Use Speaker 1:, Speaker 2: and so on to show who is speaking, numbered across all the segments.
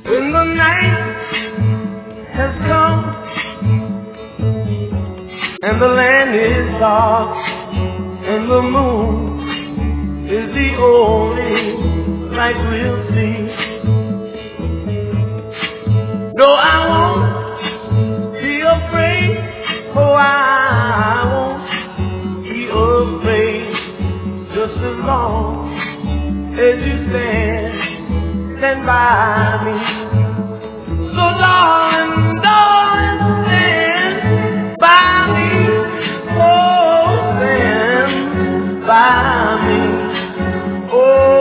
Speaker 1: When the night has come and the land is dark and the moon is the only light we'll see. No, I won't be afraid. Oh, I won't be afraid. Just as long as you stand by me. So darling, stand by me. Oh, stand by me. Oh,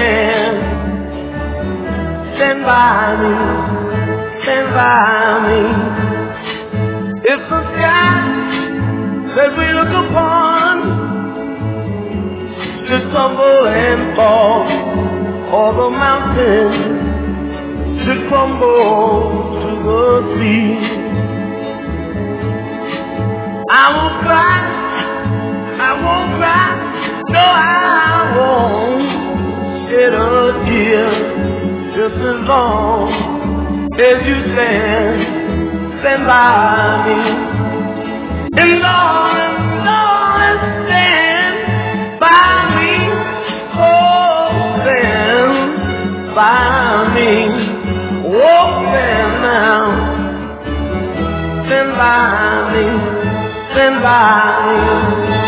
Speaker 1: stand by me. Stand by me. If the sky that we look upon should tumble and fall, or the mountains should crumble to the sea, I won't cry, I won't cry, no, I won't shed a tear, just as long as you stand by me. And Lord, stand by me. Oh, stand by me. Oh, stand now. Stand by me. Stand by me.